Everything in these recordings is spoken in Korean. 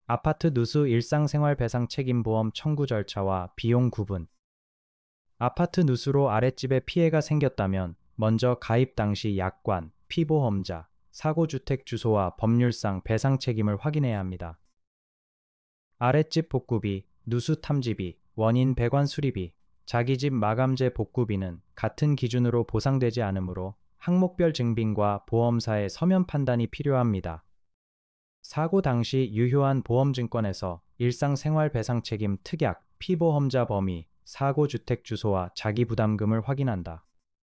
아파트 누수 일상생활 배상 책임보험 청구 절차와 비용 구분. 아파트 누수로 아랫집에 피해가 생겼다면 먼저 가입 당시 약관, 피보험자, 사고주택 주소와 법률상 배상 책임을 확인해야 합니다. 아랫집 복구비, 누수 탐지비, 원인 배관 수리비, 자기 집 마감재 복구비는 같은 기준으로 보상되지 않으므로 항목별 증빙과 보험사의 서면 판단이 필요합니다. 사고 당시 유효한 보험증권에서 일상생활 배상 책임 특약, 피보험자 범위, 사고 주택 주소와 자기 부담금을 확인한다.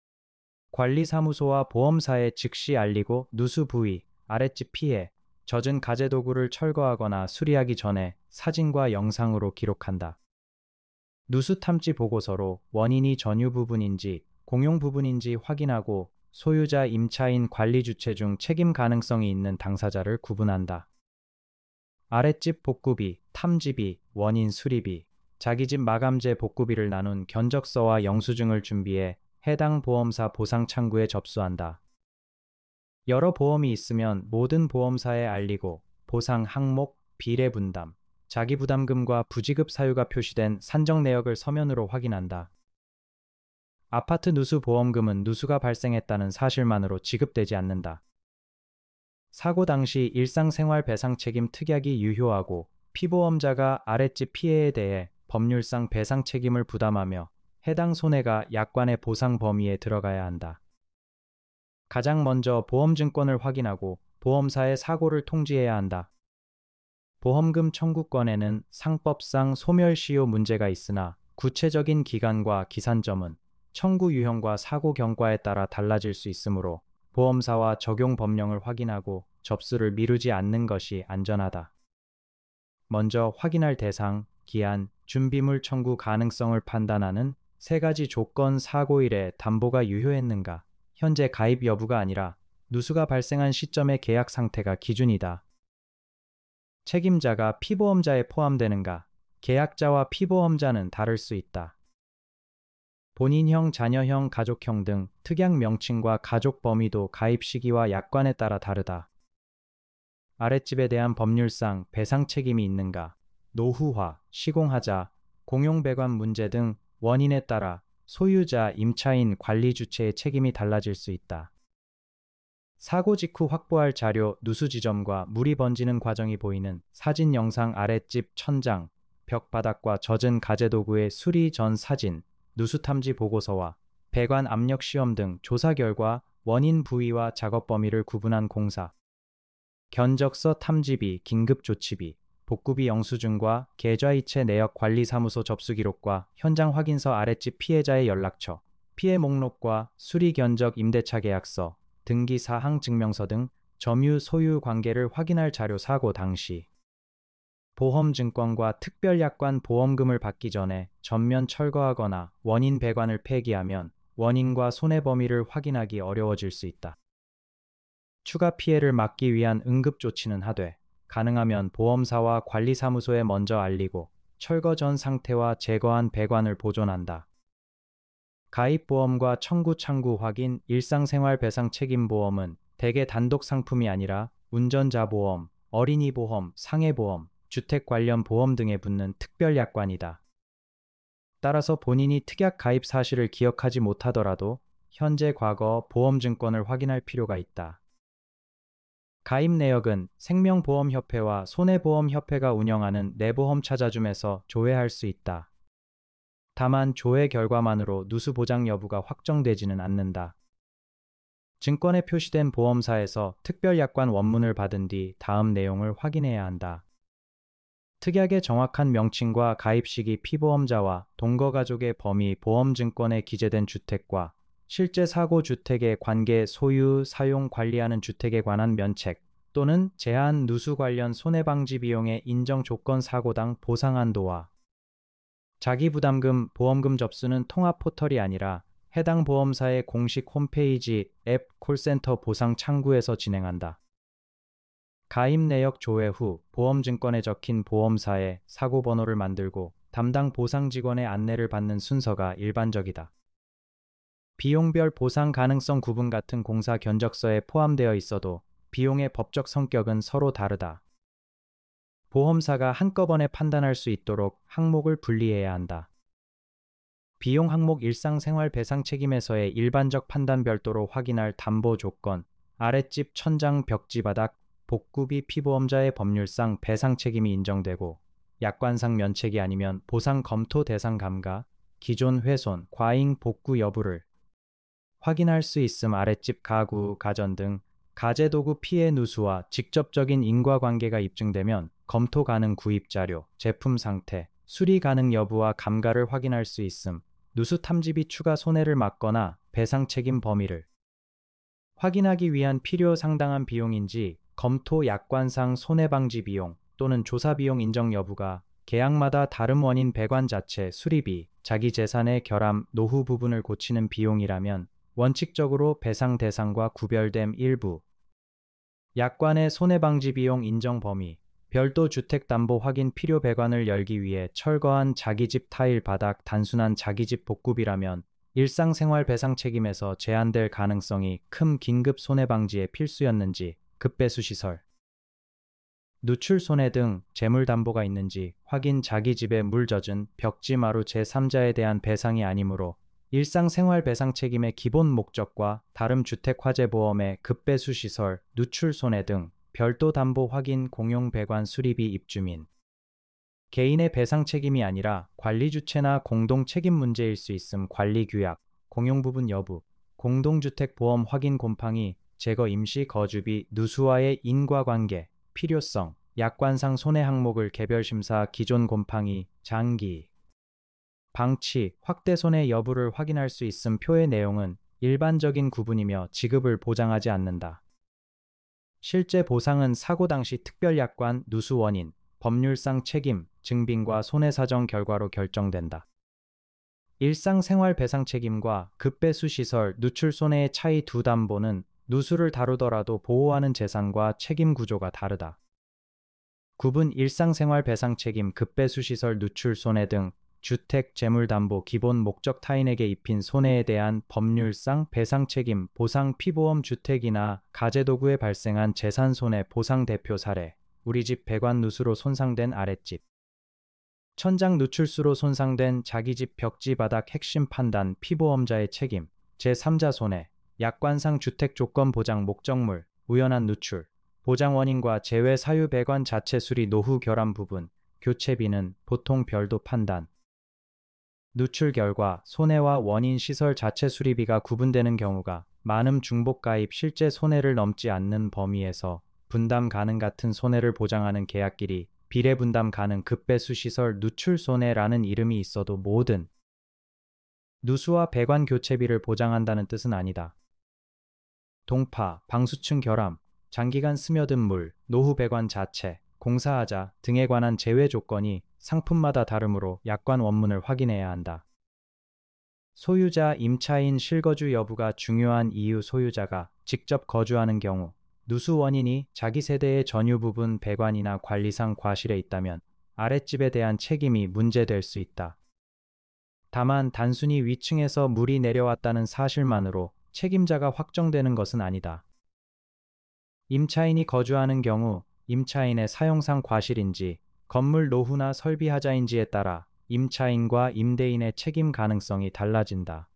관리사무소와 보험사에 즉시 알리고 누수 부위, 아랫집 피해, 젖은 가재도구를 철거하거나 수리하기 전에 사진과 영상으로 기록한다. 누수 탐지 보고서로 원인이 전유 부분인지 공용 부분인지 확인하고 소유자 임차인 관리 주체 중 책임 가능성이 있는 당사자를 구분한다. 아랫집 복구비, 탐지비, 원인 수리비, 자기 집 마감재 복구비를 나눈 견적서와 영수증을 준비해 해당 보험사 보상 창구에 접수한다. 여러 보험이 있으면 모든 보험사에 알리고 보상 항목, 비례 분담, 자기 부담금과 부지급 사유가 표시된 산정 내역을 서면으로 확인한다. 아파트 누수 보험금은 누수가 발생했다는 사실만으로 지급되지 않는다. 사고 당시 일상생활 배상 책임 특약이 유효하고 피보험자가 아랫집 피해에 대해 법률상 배상 책임을 부담하며 해당 손해가 약관의 보상 범위에 들어가야 한다. 가장 먼저 보험증권을 확인하고 보험사의 사고를 통지해야 한다. 보험금 청구권에는 상법상 소멸시효 문제가 있으나 구체적인 기간과 기산점은 청구 유형과 사고 경과에 따라 달라질 수 있으므로 보험사와 적용 법령을 확인하고 접수를 미루지 않는 것이 안전하다. 먼저 확인할 대상, 기한, 준비물 청구 가능성을 판단하는 세 가지 조건 사고일에 담보가 유효했는가, 현재 가입 여부가 아니라 누수가 발생한 시점의 계약 상태가 기준이다. 책임자가 피보험자에 포함되는가, 계약자와 피보험자는 다를 수 있다. 본인형, 자녀형, 가족형 등 특약 명칭과 가족 범위도 가입 시기와 약관에 따라 다르다. 아랫집에 대한 법률상 배상 책임이 있는가, 노후화, 시공하자, 공용배관 문제 등 원인에 따라 소유자, 임차인, 관리 주체의 책임이 달라질 수 있다. 사고 직후 확보할 자료, 누수 지점과 물이 번지는 과정이 보이는 사진 영상 아랫집 천장, 벽 바닥과 젖은 가재도구의 수리 전 사진, 누수 탐지 보고서와 배관 압력 시험 등 조사 결과 원인 부위와 작업 범위를 구분한 공사, 견적서 탐지비, 긴급조치비, 복구비 영수증과 계좌이체 내역 관리사무소 접수 기록과 현장 확인서 아랫집 피해자의 연락처, 피해 목록과 수리 견적 임대차 계약서, 등기 사항 증명서 등 점유 소유 관계를 확인할 자료 사고 당시 보험증권과 특별약관 보험금을 받기 전에 전면 철거하거나 원인 배관을 폐기하면 원인과 손해 범위를 확인하기 어려워질 수 있다. 추가 피해를 막기 위한 응급조치는 하되 가능하면 보험사와 관리사무소에 먼저 알리고 철거 전 상태와 제거한 배관을 보존한다. 가입보험과 청구 창구 확인 일상생활 배상 책임보험은 대개 단독 상품이 아니라 운전자보험, 어린이보험, 상해보험, 주택 관련 보험 등에 붙는 특별약관이다. 따라서 본인이 특약 가입 사실을 기억하지 못하더라도 현재 과거 보험증권을 확인할 필요가 있다. 가입 내역은 생명보험협회와 손해보험협회가 운영하는 내보험 찾아줌에서 조회할 수 있다. 다만 조회 결과만으로 누수 보장 여부가 확정되지는 않는다. 증권에 표시된 보험사에서 특별약관 원문을 받은 뒤 다음 내용을 확인해야 한다. 특약의 정확한 명칭과 가입 시기 피보험자와 동거가족의 범위 보험증권에 기재된 주택과 실제 사고 주택의 관계 소유, 사용, 관리하는 주택에 관한 면책 또는 제한 누수 관련 손해방지 비용의 인정 조건 사고당 보상 한도와 자기부담금, 보험금 접수는 통합 포털이 아니라 해당 보험사의 공식 홈페이지, 앱, 콜센터 보상 창구에서 진행한다. 가입 내역 조회 후 보험증권에 적힌 보험사의 사고번호를 만들고 담당 보상 직원의 안내를 받는 순서가 일반적이다. 비용별 보상 가능성 구분 같은 공사 견적서에 포함되어 있어도 비용의 법적 성격은 서로 다르다. 보험사가 한꺼번에 판단할 수 있도록 항목을 분리해야 한다. 비용 항목 일상생활 배상 책임에서의 일반적 판단 별도로 확인할 담보 조건, 아랫집 천장 벽지 바닥, 복구비 피보험자의 법률상 배상 책임이 인정되고 약관상 면책이 아니면 보상 검토 대상 감가, 기존 훼손, 과잉 복구 여부를 확인할 수 있음. 아랫집 가구, 가전 등 가재도구 피해 누수와 직접적인 인과관계가 입증되면 검토 가능 구입 자료, 제품 상태, 수리 가능 여부와 감가를 확인할 수 있음. 누수 탐지비 추가 손해를 막거나 배상 책임 범위를 확인하기 위한 필요 상당한 비용인지 검토 약관상 손해방지 비용 또는 조사 비용 인정 여부가 계약마다 다른 원인 배관 자체, 수리비, 자기 재산의 결함, 노후 부분을 고치는 비용이라면 원칙적으로 배상 대상과 구별됨. 일부 약관의 손해방지 비용 인정 범위, 별도 주택담보 확인 필요 배관을 열기 위해 철거한 자기집 타일 바닥 단순한 자기집 복구비라면 일상생활 배상 책임에서 제한될 가능성이 큰. 긴급 손해방지에 필수였는지, 급배수 시설, 누출 손해 등 재물 담보가 있는지 확인. 자기 집에 물 젖은 벽지 마루 제3자에 대한 배상이 아니므로 일상생활 배상 책임의 기본 목적과 다름 주택 화재 보험의 급배수 시설, 누출 손해 등 별도 담보 확인. 공용 배관 수리비 입주민 개인의 배상 책임이 아니라 관리 주체나 공동 책임 문제일 수 있음. 관리 규약, 공용 부분 여부, 공동주택 보험 확인. 곰팡이 제거 임시 거주비, 누수와의 인과관계, 필요성, 약관상 손해 항목을 개별 심사. 기존 곰팡이, 장기 방치, 확대 손해 여부를 확인할 수 있음. 표의 내용은 일반적인 구분이며 지급을 보장하지 않는다. 실제 보상은 사고 당시 특별 약관, 누수 원인, 법률상 책임, 증빙과 손해 사정 결과로 결정된다. 일상생활 배상 책임과 급배수 시설, 누출 손해의 차이. 두 담보는 누수를 다루더라도 보호하는 재산과 책임 구조가 다르다. 구분. 일상생활 배상 책임, 급배수 시설, 누출 손해 등 주택 재물담보 기본 목적 타인에게 입힌 손해에 대한 법률상 배상 책임, 보상 피보험. 주택이나 가재도구에 발생한 재산 손해 보상 대표 사례, 우리집 배관 누수로 손상된 아랫집 천장 누출수로 손상된 자기집 벽지 바닥 핵심 판단, 피보험자의 책임, 제3자 손해, 약관상 주택 조건 보장 목적물, 우연한 누출, 보장 원인과 제외 사유 배관 자체 수리 노후 결함 부분, 교체비는 보통 별도 판단. 누출 결과 손해와 원인 시설 자체 수리비가 구분되는 경우가 많음. 중복 가입 실제 손해를 넘지 않는 범위에서 분담 가능. 같은 손해를 보장하는 계약끼리 비례 분담 가능. 급배수 시설 누출 손해라는 이름이 있어도 모든 누수와 배관 교체비를 보장한다는 뜻은 아니다. 동파, 방수층 결함, 장기간 스며든 물, 노후 배관 자체, 공사하자 등에 관한 제외 조건이 상품마다 다르므로 약관 원문을 확인해야 한다. 소유자, 임차인 실거주 여부가 중요한 이유. 소유자가 직접 거주하는 경우 누수 원인이 자기 세대의 전유 부분 배관이나 관리상 과실에 있다면 아랫집에 대한 책임이 문제될 수 있다. 다만 단순히 위층에서 물이 내려왔다는 사실만으로 책임자가 확정되는 것은 아니다. 임차인이 거주하는 경우 임차인의 사용상 과실인지 건물 노후나 설비 하자인지에 따라 임차인과 임대인의 책임 가능성이 달라진다.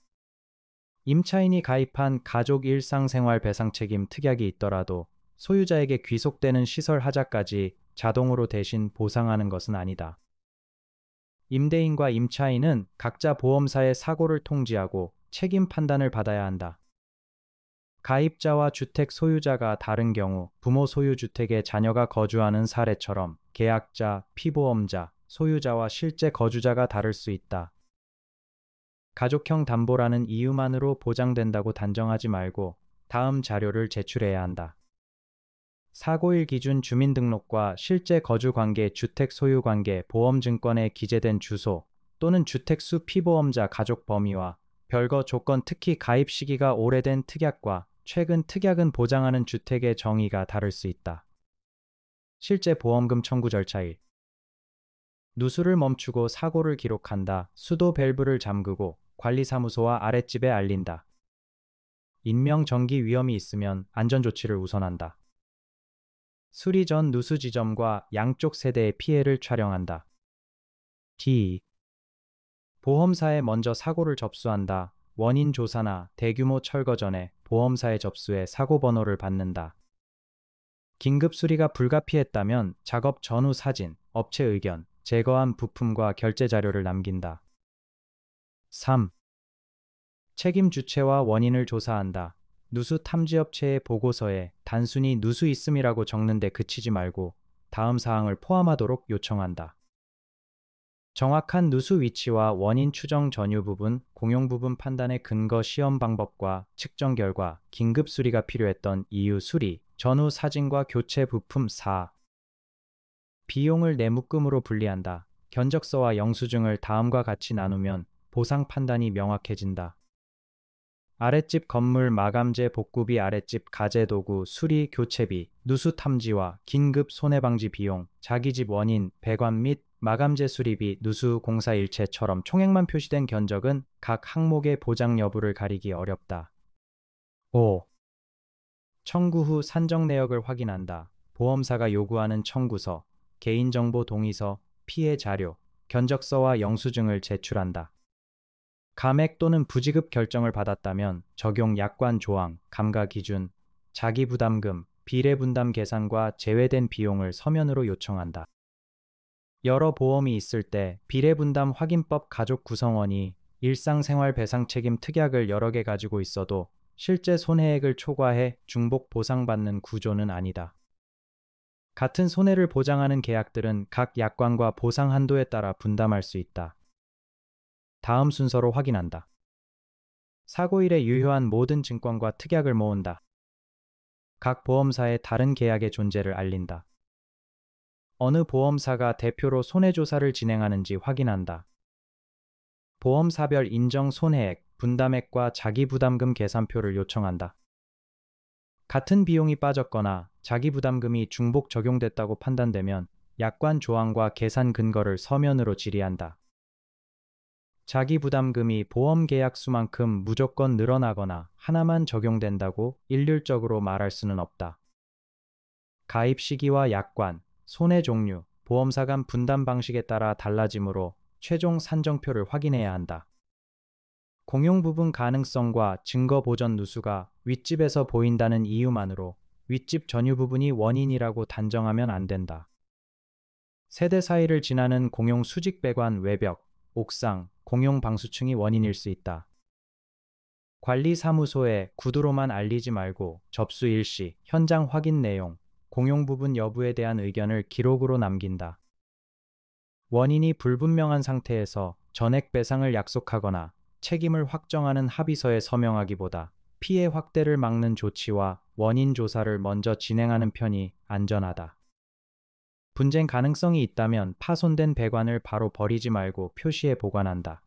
임차인이 가입한 가족 일상생활 배상 책임 특약이 있더라도 소유자에게 귀속되는 시설 하자까지 자동으로 대신 보상하는 것은 아니다. 임대인과 임차인은 각자 보험사의 사고를 통지하고 책임 판단을 받아야 한다. 가입자와 주택 소유자가 다른 경우 부모 소유 주택에 자녀가 거주하는 사례처럼 계약자, 피보험자, 소유자와 실제 거주자가 다를 수 있다. 가족형 담보라는 이유만으로 보장된다고 단정하지 말고 다음 자료를 제출해야 한다. 사고일 기준 주민등록과 실제 거주관계, 주택 소유관계, 보험증권에 기재된 주소 또는 주택수 피보험자 가족 범위와 별거 조건, 특히 가입 시기가 오래된 특약과 최근 특약은 보장하는 주택의 정의가 다를 수 있다. 실제 보험금 청구 절차 1. 누수를 멈추고 사고를 기록한다. 수도 밸브를 잠그고 관리사무소와 아랫집에 알린다. 인명 전기 위험이 있으면 안전조치를 우선한다. 수리 전 누수 지점과 양쪽 세대의 피해를 촬영한다. D. 보험사에 먼저 사고를 접수한다. 원인 조사나 대규모 철거 전에 보험사에 접수해 사고 번호를 받는다. 긴급 수리가 불가피했다면 작업 전후 사진, 업체 의견, 제거한 부품과 결제 자료를 남긴다. 3. 책임 주체와 원인을 조사한다. 누수 탐지업체의 보고서에 단순히 누수 있음이라고 적는데 그치지 말고 다음 사항을 포함하도록 요청한다. 정확한 누수 위치와 원인 추정 전유 부분, 공용 부분 판단의 근거 시험 방법과 측정 결과, 긴급 수리가 필요했던 이유 수리, 전후 사진과 교체 부품 4. 비용을 내묶음으로 분리한다. 견적서와 영수증을 다음과 같이 나누면 보상 판단이 명확해진다. 아랫집 건물 마감재 복구비, 아랫집 가재도구 수리 교체비, 누수 탐지와 긴급 손해방지 비용, 자기집 원인, 배관 및 마감재 수리비, 누수 공사 일체처럼 총액만 표시된 견적은 각 항목의 보장 여부를 가리기 어렵다. 5. 청구 후 산정 내역을 확인한다. 보험사가 요구하는 청구서, 개인정보 동의서, 피해 자료, 견적서와 영수증을 제출한다. 감액 또는 부지급 결정을 받았다면 적용 약관 조항, 감가 기준, 자기부담금, 비례분담 계산과 제외된 비용을 서면으로 요청한다. 여러 보험이 있을 때 비례분담 확인법 가족 구성원이 일상생활 배상 책임 특약을 여러 개 가지고 있어도 실제 손해액을 초과해 중복 보상받는 구조는 아니다. 같은 손해를 보장하는 계약들은 각 약관과 보상 한도에 따라 분담할 수 있다. 다음 순서로 확인한다. 사고일에 유효한 모든 증권과 특약을 모은다. 각 보험사의 다른 계약의 존재를 알린다. 어느 보험사가 대표로 손해조사를 진행하는지 확인한다. 보험사별 인정 손해액, 분담액과 자기부담금 계산표를 요청한다. 같은 비용이 빠졌거나 자기부담금이 중복 적용됐다고 판단되면 약관 조항과 계산 근거를 서면으로 질의한다. 자기부담금이 보험 계약 수만큼 무조건 늘어나거나 하나만 적용된다고 일률적으로 말할 수는 없다. 가입 시기와 약관, 손해 종류, 보험사 간 분담 방식에 따라 달라지므로 최종 산정표를 확인해야 한다. 공용 부분 가능성과 증거 보전 누수가 윗집에서 보인다는 이유만으로 윗집 전유 부분이 원인이라고 단정하면 안 된다. 세대 사이를 지나는 공용 수직 배관 외벽, 옥상, 공용 방수층이 원인일 수 있다. 관리사무소에 구두로만 알리지 말고 접수 일시, 현장 확인 내용, 공용 부분 여부에 대한 의견을 기록으로 남긴다. 원인이 불분명한 상태에서 전액 배상을 약속하거나 책임을 확정하는 합의서에 서명하기보다 피해 확대를 막는 조치와 원인 조사를 먼저 진행하는 편이 안전하다. 분쟁 가능성이 있다면 파손된 배관을 바로 버리지 말고 표시에 보관한다.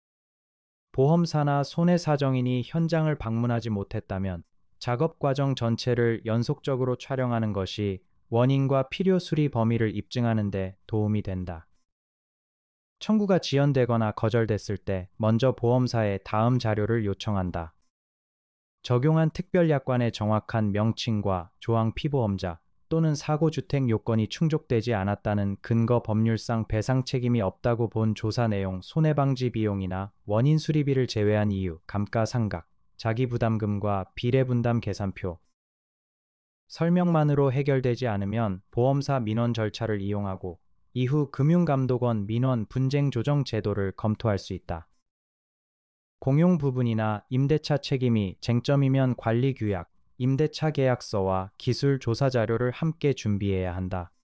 보험사나 손해사정인이 현장을 방문하지 못했다면 작업 과정 전체를 연속적으로 촬영하는 것이 원인과 필요 수리 범위를 입증하는 데 도움이 된다. 청구가 지연되거나 거절됐을 때 먼저 보험사에 다음 자료를 요청한다. 적용한 특별약관의 정확한 명칭과 조항 피보험자 또는 사고주택 요건이 충족되지 않았다는 근거, 법률상 배상 책임이 없다고 본 조사 내용, 손해방지 비용이나 원인 수리비를 제외한 이유, 감가상각, 자기부담금과 비례분담 계산표. 설명만으로 해결되지 않으면 보험사 민원 절차를 이용하고 이후 금융감독원 민원 분쟁 조정 제도를 검토할 수 있다. 공용 부분이나 임대차 책임이 쟁점이면 관리규약, 임대차 계약서와 기술 조사 자료를 함께 준비해야 한다.